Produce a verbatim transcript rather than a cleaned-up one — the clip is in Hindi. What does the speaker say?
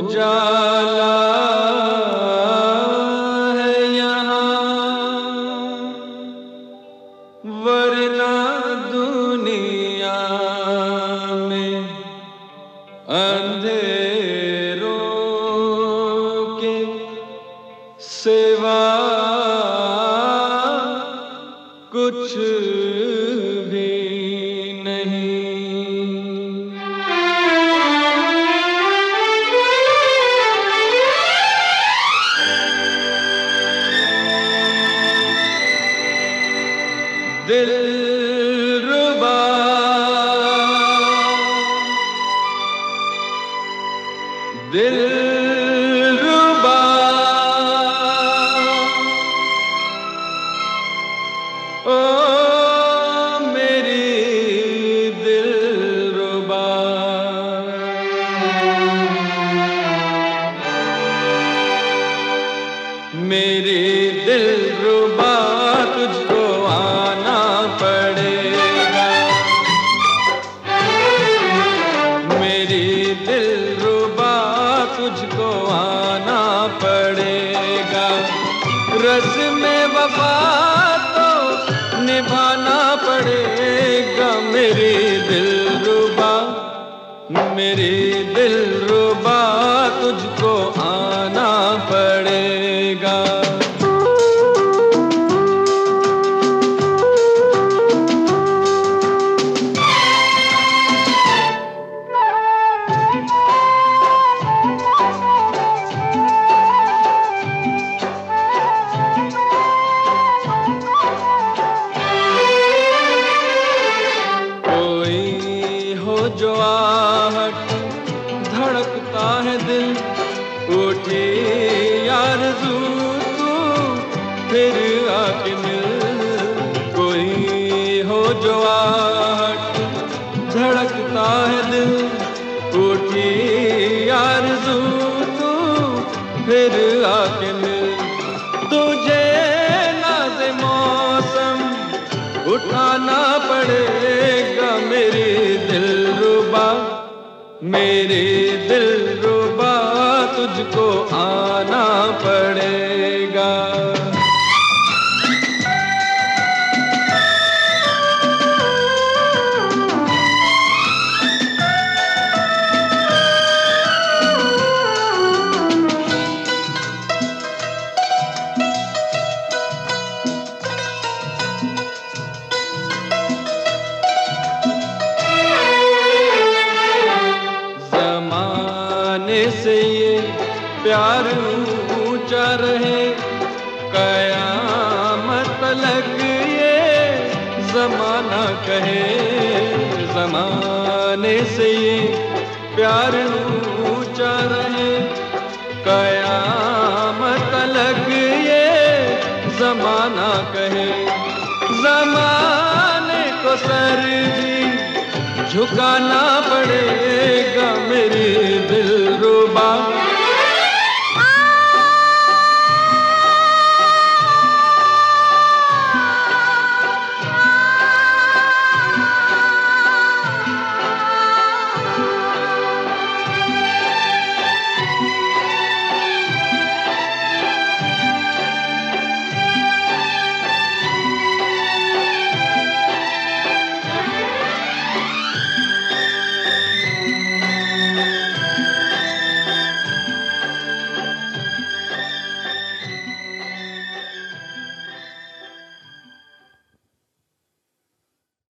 उजाला है यहाँ, वरना दुनिया में अंधेरों के सिवा कुछ भी नहीं। दिलरुबा दिलरुबा ओ मेरी दिलरुबा, मेरी दिलरुबा तुझको आना पड़ेगा, मेरी दिलरुबा तुझको आना पड़ेगा। रस्म वफा तो निभाना पड़ेगा, मेरी दिलरुबा, मेरी दिलरुबा तुझको आना पड़ेगा। जो आहट धड़कता है दिल, उठी आरज़ू तू फिर आके मिल। कोई हो जो आहट धड़कता है दिल, उठी आरज़ू तू फिर आके मिल। तुझे नाज़े मौसम उठाना पड़ेगा, मेरी दिलरुबा, मेरी दिलरुबा तुझको आना पड़ेगा। से ये प्यार ऊंचा रहे, कयामत तलक ये ज़माना कहे। ज़माने से ये प्यार ऊंचा रहे, कयामत तलक ये ज़माना कहे। ज़माने को सर भी झुकाना पड़ेगा, मेरी